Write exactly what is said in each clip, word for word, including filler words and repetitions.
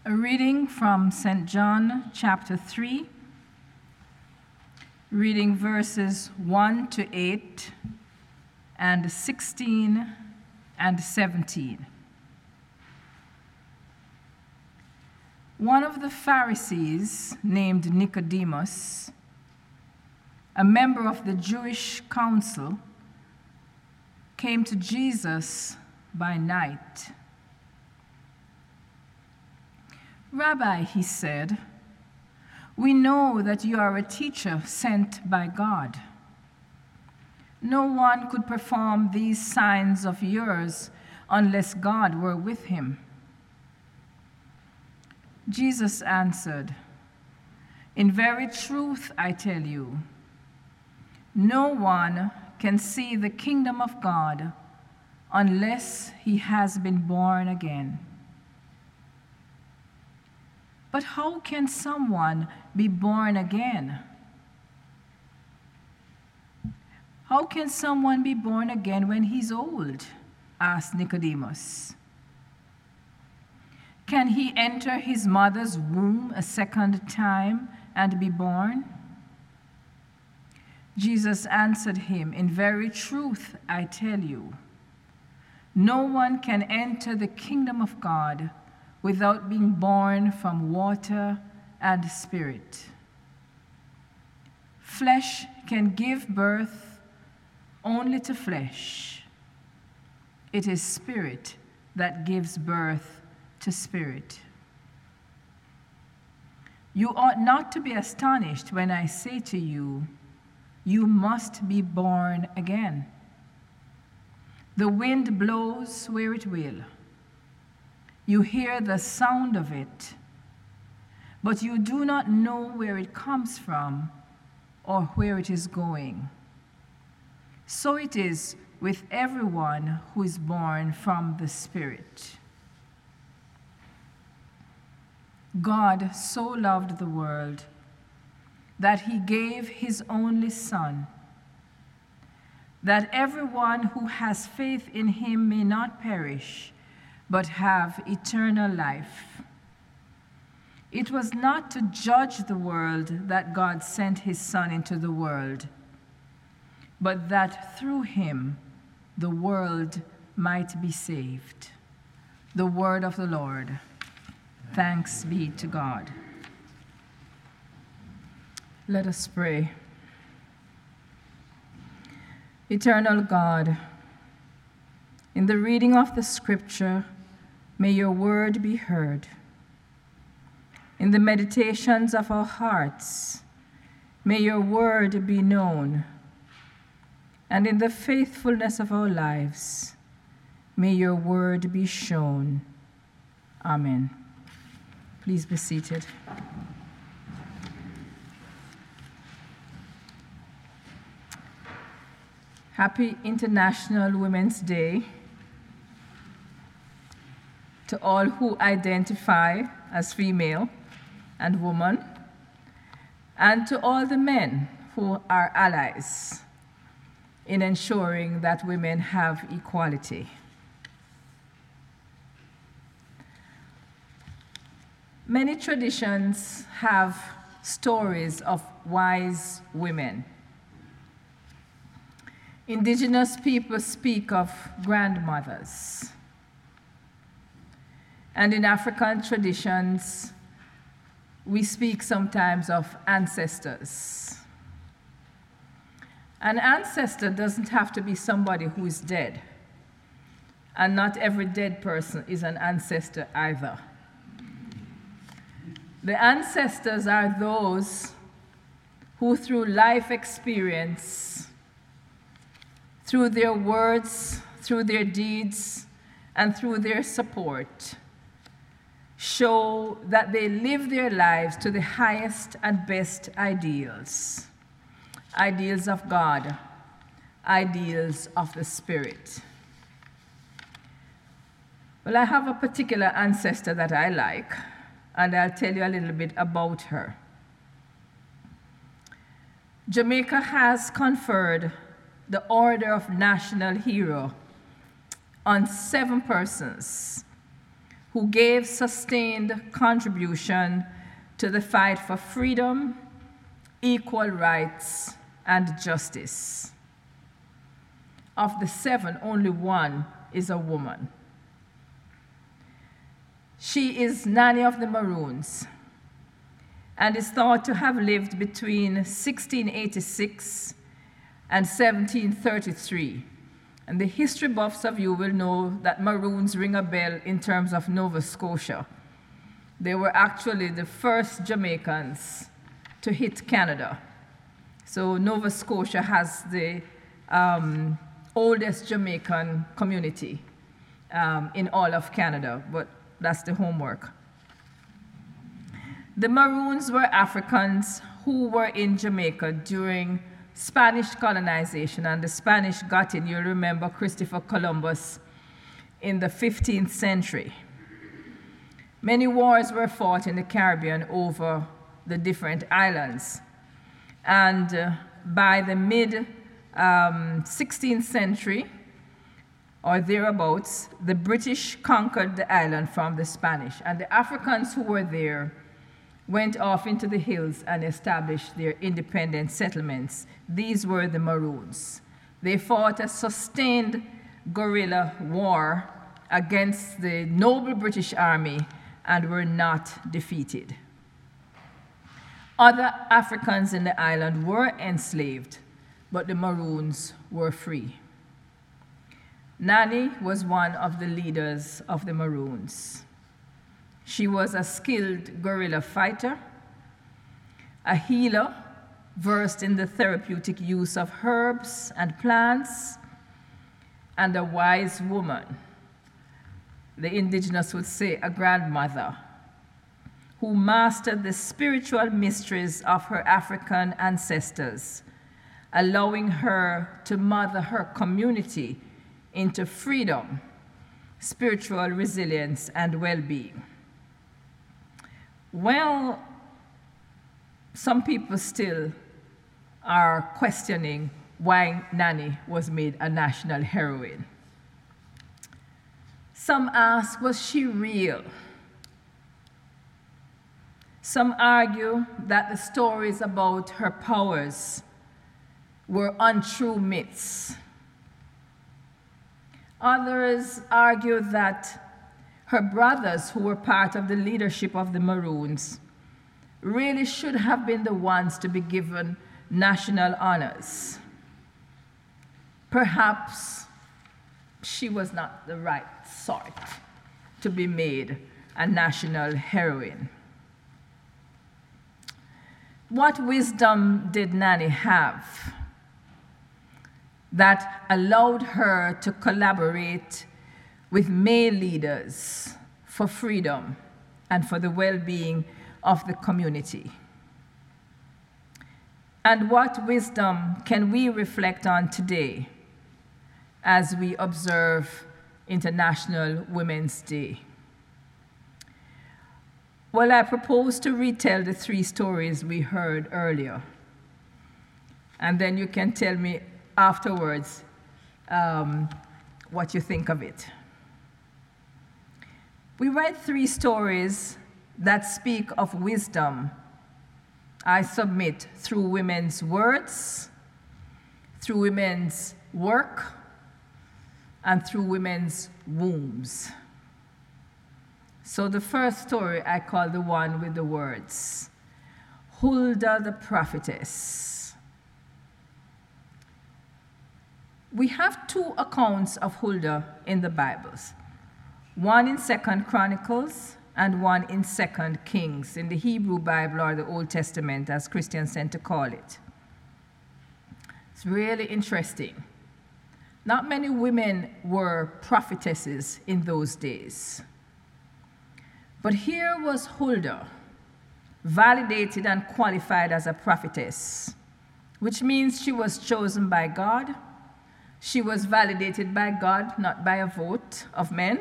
A reading from Saint John chapter three, reading verses one to eight and sixteen and seventeen. One of the Pharisees, named Nicodemus, a member of the Jewish council, came to Jesus by night. "Rabbi," he said, "we know that you are a teacher sent by God. No one could perform these signs of yours unless God were with him." Jesus answered, "In very truth, I tell you, no one can see the kingdom of God unless he has been born again." "But how can someone be born again? How can someone be born again when he's old?" asked Nicodemus. "Can he enter his mother's womb a second time and be born?" Jesus answered him, "In very truth, I tell you, no one can enter the kingdom of God without being born from water and spirit. Flesh can give birth only to flesh. It is spirit that gives birth to spirit. You ought not to be astonished when I say to you, you must be born again. The wind blows where it will. You hear the sound of it, but you do not know where it comes from or where it is going. So it is with everyone who is born from the Spirit. God so loved the world that he gave his only Son, that everyone who has faith in him may not perish, but have eternal life. It was not to judge the world that God sent his Son into the world, but that through him the world might be saved." The word of the Lord. Thanks be to God. Let us pray. Eternal God, in the reading of the scripture, may your word be heard. In the meditations of our hearts, may your word be known. And in the faithfulness of our lives, may your word be shown. Amen. Please be seated. Happy International Women's Day to all who identify as female and woman, and to all the men who are allies in ensuring that women have equality. Many traditions have stories of wise women. Indigenous people speak of grandmothers. And in African traditions, we speak sometimes of ancestors. An ancestor doesn't have to be somebody who is dead. And not every dead person is an ancestor either. The ancestors are those who, through life experience, through their words, through their deeds, and through their support, show that they live their lives to the highest and best ideals. Ideals of God, ideals of the Spirit. Well, I have a particular ancestor that I like, and I'll tell you a little bit about her. Jamaica has conferred the Order of National Hero on seven persons who gave sustained contribution to the fight for freedom, equal rights, and justice. Of the seven, only one is a woman. She is Nanny of the Maroons and is thought to have lived between sixteen eighty-six and seventeen thirty-three. And the history buffs of you will know that Maroons ring a bell in terms of Nova Scotia. They were actually the first Jamaicans to hit Canada. So Nova Scotia has the um, oldest Jamaican community um, in all of Canada, but that's the homework. The Maroons were Africans who were in Jamaica during Spanish colonization, and the Spanish got in, you'll remember Christopher Columbus, in the fifteenth century. Many wars were fought in the Caribbean over the different islands. And uh, by the mid um, sixteenth century, or thereabouts, the British conquered the island from the Spanish, and the Africans who were there went off into the hills and established their independent settlements. These were the Maroons. They fought a sustained guerrilla war against the noble British Army and were not defeated. Other Africans in the island were enslaved, but the Maroons were free. Nanny was one of the leaders of the Maroons. She was a skilled guerrilla fighter, a healer versed in the therapeutic use of herbs and plants, and a wise woman. The indigenous would say a grandmother, who mastered the spiritual mysteries of her African ancestors, allowing her to mother her community into freedom, spiritual resilience, and well-being. Well, some people still are questioning why Nanny was made a national heroine. Some ask, was she real? Some argue that the stories about her powers were untrue myths. Others argue that her brothers, who were part of the leadership of the Maroons, really should have been the ones to be given national honors. Perhaps she was not the right sort to be made a national heroine. What wisdom did Nanny have that allowed her to collaborate with male leaders for freedom and for the well-being of the community? And what wisdom can we reflect on today as we observe International Women's Day? Well, I propose to retell the three stories we heard earlier, and then you can tell me afterwards um, what you think of it. We read three stories that speak of wisdom, I submit, through women's words, through women's work, and through women's wombs. So the first story I call the one with the words, Huldah the prophetess. We have two accounts of Huldah in the Bibles, one in Second Chronicles and one in Second Kings, in the Hebrew Bible or the Old Testament, as Christians tend to call it. It's really interesting. Not many women were prophetesses in those days. But here was Huldah, validated and qualified as a prophetess, which means she was chosen by God. She was validated by God, not by a vote of men.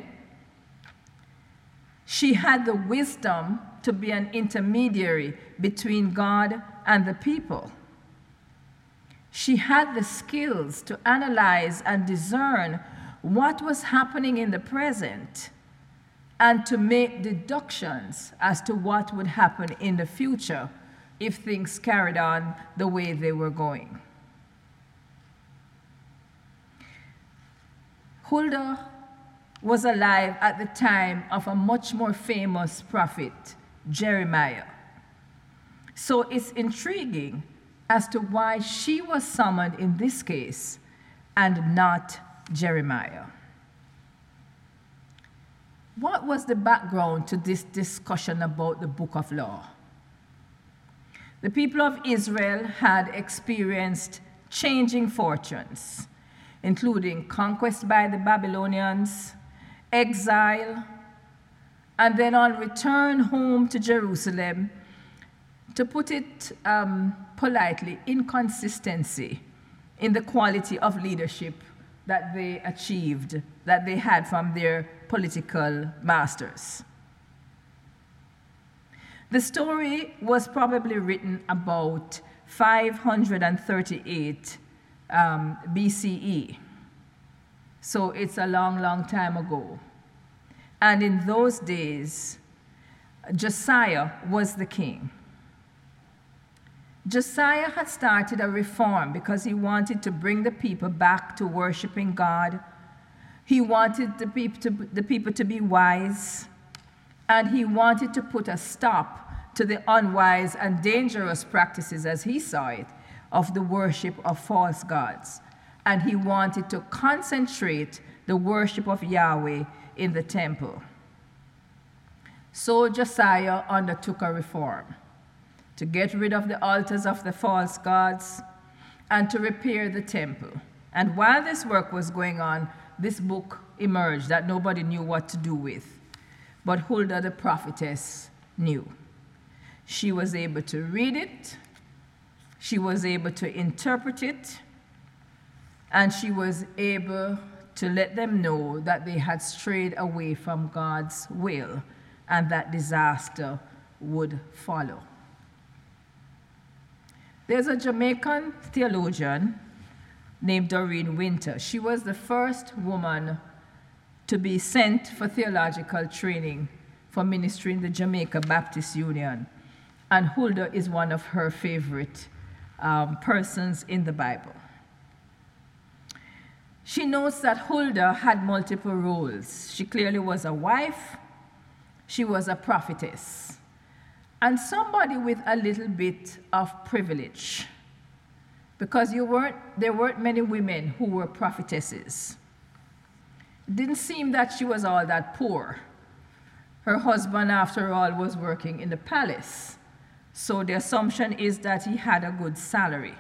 She had the wisdom to be an intermediary between God and the people. She had the skills to analyze and discern what was happening in the present and to make deductions as to what would happen in the future if things carried on the way they were going. Huldah was alive at the time of a much more famous prophet, Jeremiah. So it's intriguing as to why she was summoned in this case and not Jeremiah. What was the background to this discussion about the book of law? The people of Israel had experienced changing fortunes, including conquest by the Babylonians, exile, and then on return home to Jerusalem, to put it um, politely, inconsistency in the quality of leadership that they achieved, that they had from their political masters. The story was probably written about five hundred thirty-eight um, B C E. So it's a long, long time ago. And in those days, Josiah was the king. Josiah had started a reform because he wanted to bring the people back to worshiping God. He wanted the people to, the people to be wise, and he wanted to put a stop to the unwise and dangerous practices, as he saw it, of the worship of false gods. And he wanted to concentrate the worship of Yahweh in the temple. So Josiah undertook a reform to get rid of the altars of the false gods and to repair the temple. And while this work was going on, this book emerged that nobody knew what to do with. But Huldah the prophetess knew. She was able to read it, she was able to interpret it, and she was able to let them know that they had strayed away from God's will and that disaster would follow. There's a Jamaican theologian named Doreen Winter. She was the first woman to be sent for theological training for ministry in the Jamaica Baptist Union. And Huldah is one of her favorite um, persons in the Bible. She notes that Huldah had multiple roles. She clearly was a wife, she was a prophetess, and somebody with a little bit of privilege, because you weren't, there weren't many women who were prophetesses. It didn't seem that she was all that poor. Her husband, after all, was working in the palace, so the assumption is that he had a good salary.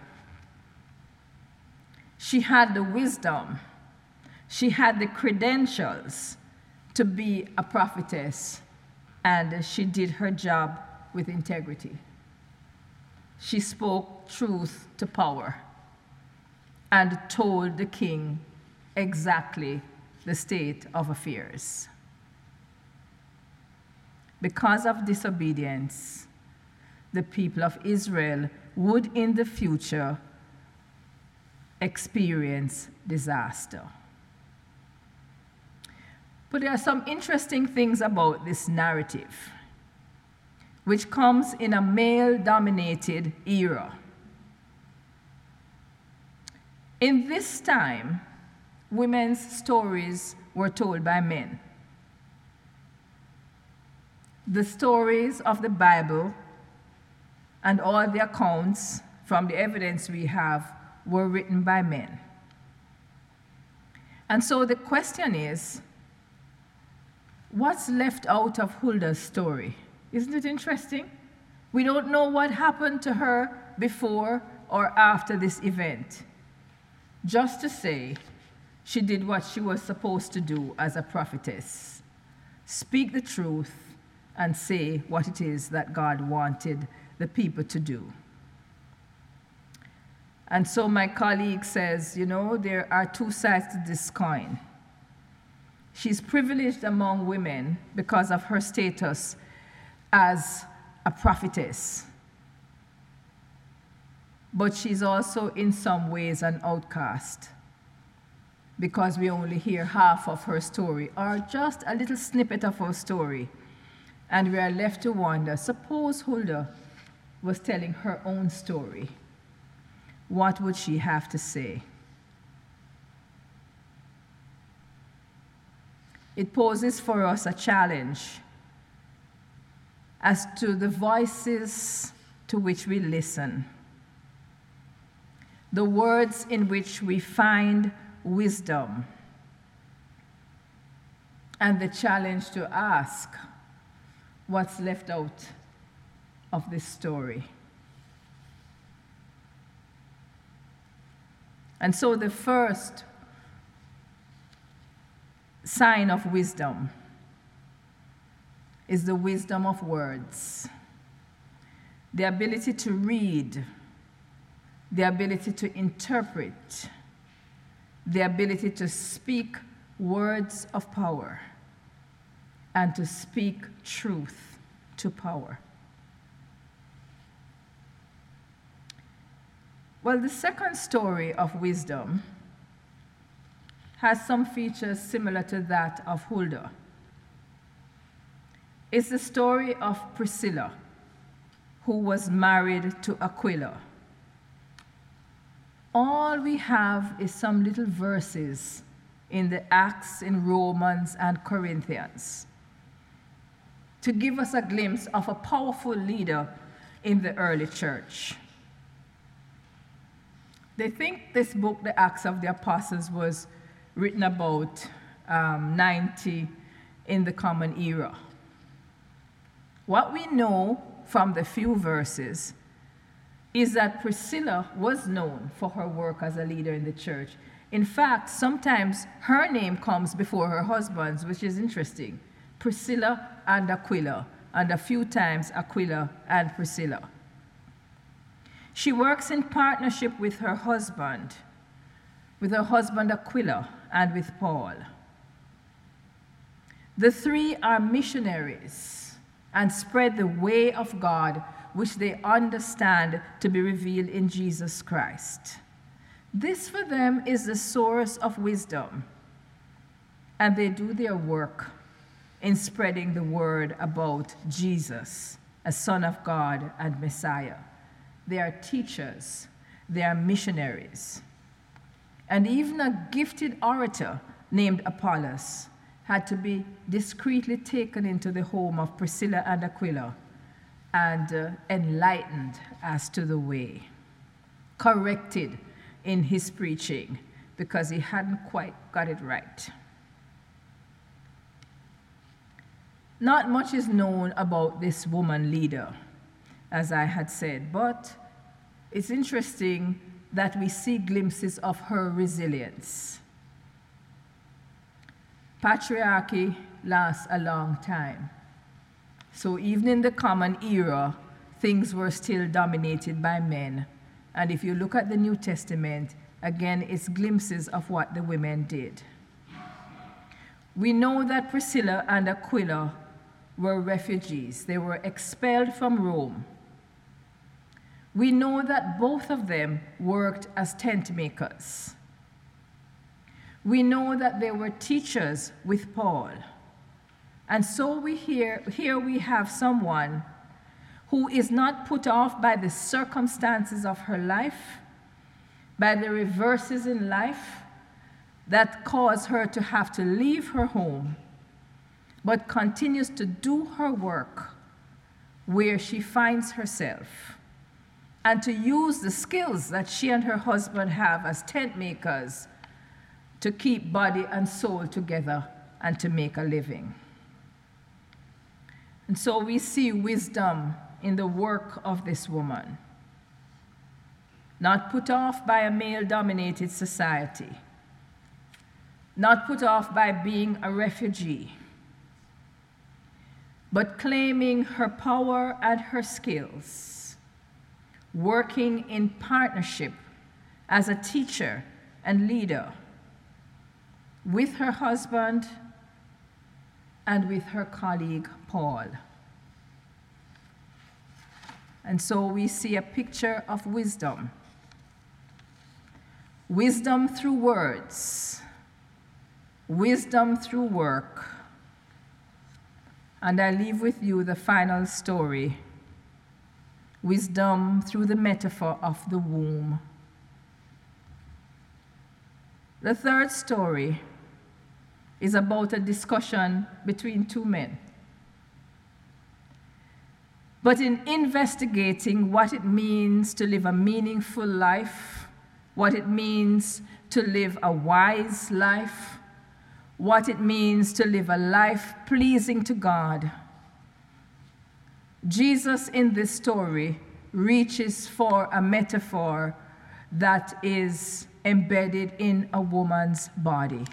She had the wisdom, she had the credentials to be a prophetess, and she did her job with integrity. She spoke truth to power and told the king exactly the state of affairs. Because of disobedience, the people of Israel would in the future experience disaster. But there are some interesting things about this narrative, which comes in a male-dominated era. In this time, women's stories were told by men. The stories of the Bible and all the accounts from the evidence we have were written by men. And so the question is, what's left out of Huldah's story? Isn't it interesting? We don't know what happened to her before or after this event. Just to say, she did what she was supposed to do as a prophetess: speak the truth and say what it is that God wanted the people to do. And so my colleague says, you know, there are two sides to this coin. She's privileged among women because of her status as a prophetess, but she's also in some ways an outcast. because we only hear half of her story or just a little snippet of her story. And we are left to wonder, suppose Huldah was telling her own story. What would she have to say? It poses for us a challenge as to the voices to which we listen, the words in which we find wisdom, and the challenge to ask what's left out of this story. And so the first sign of wisdom is the wisdom of words, the ability to read, the ability to interpret, the ability to speak words of power, and to speak truth to power. Well, the second story of wisdom has some features similar to that of Huldah. It's the story of Priscilla, who was married to Aquila. All we have is some little verses in the Acts, in Romans, and Corinthians to give us a glimpse of a powerful leader in the early church. They think this book, the Acts of the Apostles, was written about um, ninety in the Common Era. What we know from the few verses is that Priscilla was known for her work as a leader in the church. In fact, sometimes her name comes before her husband's, which is interesting. Priscilla and Aquila, and a few times Aquila and Priscilla. She works in partnership with her husband, with her husband Aquila, and with Paul. The three are missionaries and spread the way of God, which they understand to be revealed in Jesus Christ. This for them is the source of wisdom, and they do their work in spreading the word about Jesus, a Son of God and Messiah. They are teachers, they are missionaries. And even a gifted orator named Apollos had to be discreetly taken into the home of Priscilla and Aquila and uh, enlightened as to the way, corrected in his preaching because he hadn't quite got it right. Not much is known about this woman leader, as I had said, but it's interesting that we see glimpses of her resilience. Patriarchy lasts a long time. So even in the Common Era, things were still dominated by men. And if you look at the New Testament, again, it's glimpses of what the women did. We know that Priscilla and Aquila were refugees. They were expelled from Rome. We know that both of them worked as tent makers. We know that they were teachers with Paul. And so we hear, here we have someone who is not put off by the circumstances of her life, by the reverses in life that cause her to have to leave her home, but continues to do her work where she finds herself, and to use the skills that she and her husband have as tent makers to keep body and soul together and to make a living. And so we see wisdom in the work of this woman, not put off by a male-dominated society, not put off by being a refugee, but claiming her power and her skills, working in partnership as a teacher and leader with her husband and with her colleague, Paul. And so we see a picture of wisdom. Wisdom through words, wisdom through work, and I leave with you the final story, wisdom through the metaphor of the womb. The third story is about a discussion between two men. But in investigating what it means to live a meaningful life, what it means to live a wise life, what it means to live a life pleasing to God, Jesus in this story reaches for a metaphor that is embedded in a woman's body.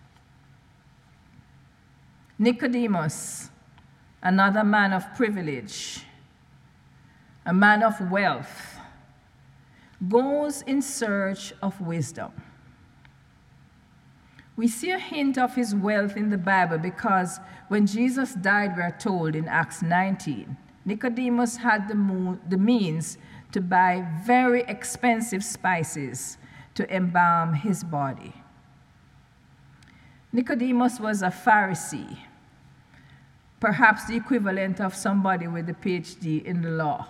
Nicodemus, another man of privilege, a man of wealth, goes in search of wisdom. We see a hint of his wealth in the Bible because when Jesus died, we are told in Acts nineteen, Nicodemus had the, mo- the means to buy very expensive spices to embalm his body. Nicodemus was a Pharisee, perhaps the equivalent of somebody with a P H D in the law.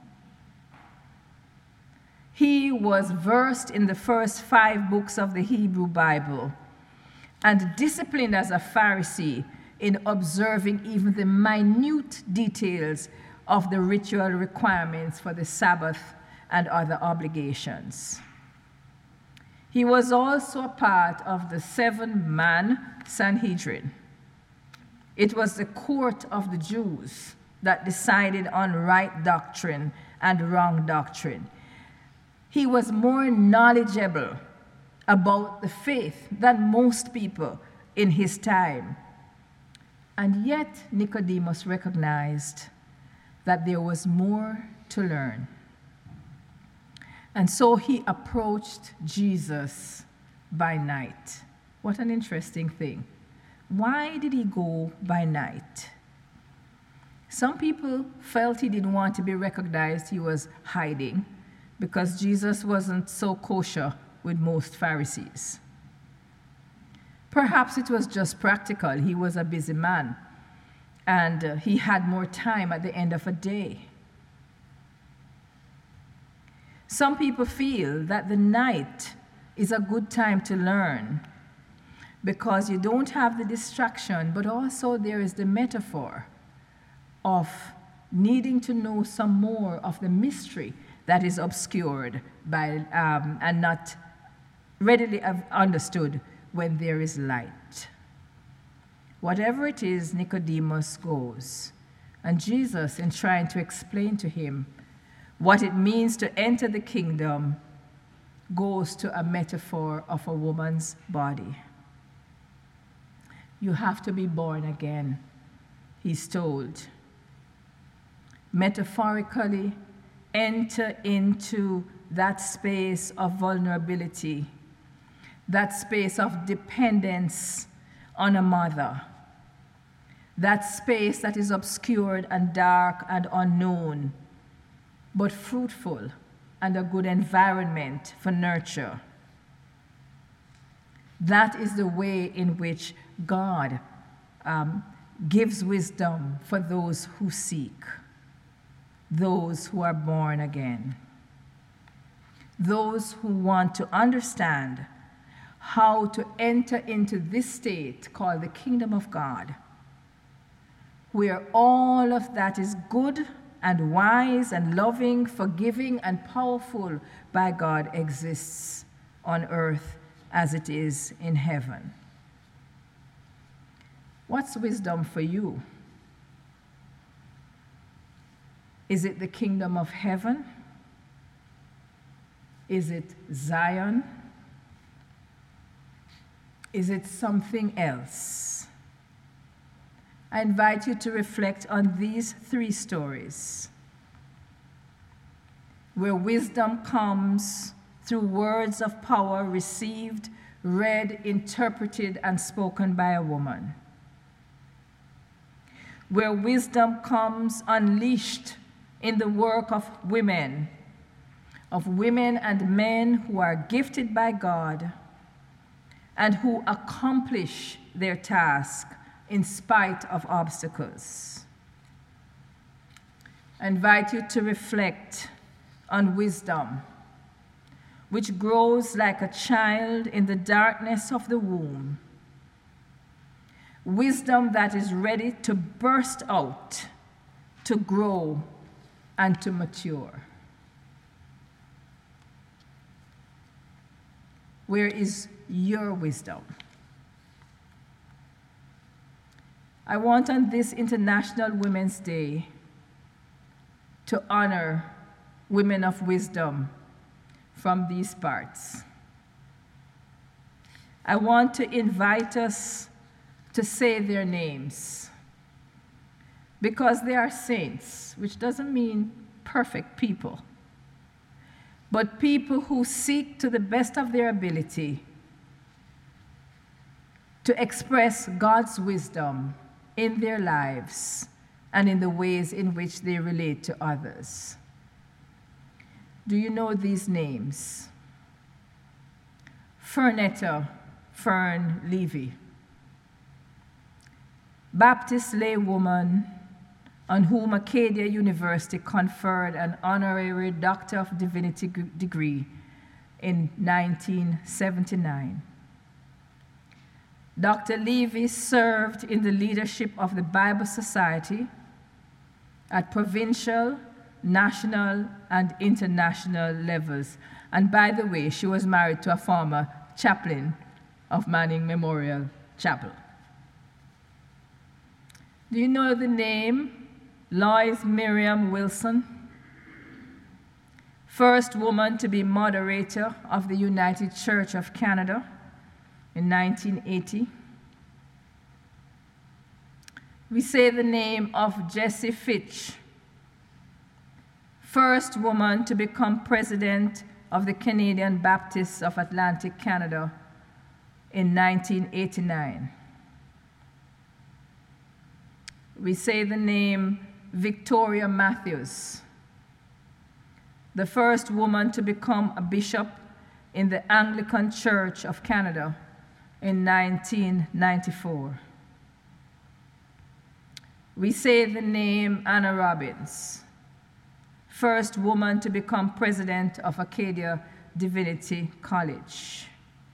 He was versed in the first five books of the Hebrew Bible and disciplined as a Pharisee in observing even the minute details of the ritual requirements for the Sabbath and other obligations. He was also a part of the seven-man Sanhedrin. It was the court of the Jews that decided on right doctrine and wrong doctrine. He was more knowledgeable about the faith than most people in his time. And yet Nicodemus recognized that there was more to learn. And so he approached Jesus by night. What an interesting thing. Why did he go by night? Some people felt he didn't want to be recognized, he was hiding, because Jesus wasn't so kosher with most Pharisees. Perhaps it was just practical. He was a busy man, and uh, he had more time at the end of a day. Some people feel that the night is a good time to learn because you don't have the distraction, but also there is the metaphor of needing to know some more of the mystery that is obscured by um, and not readily understood when there is light. Whatever it is, Nicodemus goes, and Jesus, in trying to explain to him what it means to enter the kingdom, goes to a metaphor of a woman's body. You have to be born again, he's told. Metaphorically, enter into that space of vulnerability, that space of dependence on a mother, that space that is obscured and dark and unknown, but fruitful and a good environment for nurture. That is the way in which God um, gives wisdom for those who seek, those who are born again, those who want to understand how to enter into this state called the kingdom of God, where all of that is good and wise and loving, forgiving and powerful by God exists on earth as it is in heaven. What's wisdom for you? Is it the kingdom of heaven? Is it Zion? Is it something else? I invite you to reflect on these three stories, where wisdom comes through words of power received, read, interpreted, and spoken by a woman, where wisdom comes unleashed in the work of women, of women and men who are gifted by God and who accomplish their task in spite of obstacles. I invite you to reflect on wisdom, which grows like a child in the darkness of the womb. Wisdom that is ready to burst out, to grow, and to mature. Where is your wisdom? I want on this International Women's Day to honor women of wisdom from these parts. I want to invite us to say their names, because they are saints, which doesn't mean perfect people, but people who seek to the best of their ability to express God's wisdom in their lives and in the ways in which they relate to others. Do you know these names? Fernetta Fern Levy, Baptist laywoman on whom Acadia University conferred an honorary Doctor of Divinity degree in nineteen seventy-nine. Doctor Levy served in the leadership of the Bible Society at provincial, national, and international levels. And by the way, she was married to a former chaplain of Manning Memorial Chapel. Do you know the name Lois Miriam Wilson? First woman to be moderator of the United Church of Canada in nineteen eighty. We say the name of Jessie Fitch, first woman to become president of the Canadian Baptists of Atlantic Canada in nineteen eighty-nine. We say the name Victoria Matthews, the first woman to become a bishop in the Anglican Church of Canada in nineteen ninety-four. We say the name Anna Robbins, first woman to become president of Acadia Divinity College.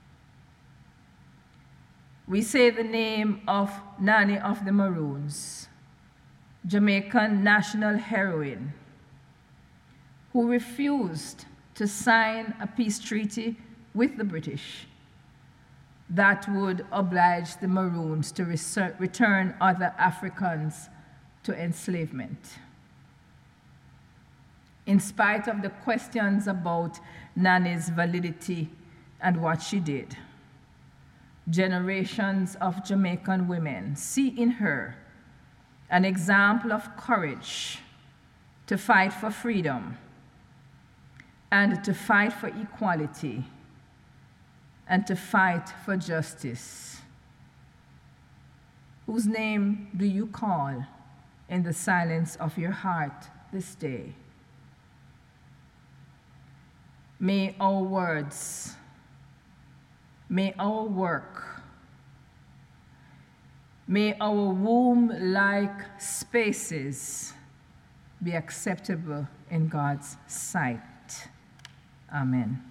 We say the name of Nanny of the Maroons, Jamaican national heroine, who refused to sign a peace treaty with the British that would oblige the Maroons to return other Africans to enslavement. In spite of the questions about Nanny's validity and what she did, generations of Jamaican women see in her an example of courage to fight for freedom and to fight for equality and to fight for justice. Whose name do you call in the silence of your heart this day? May our words, may our work, may our womb-like spaces be acceptable in God's sight. Amen.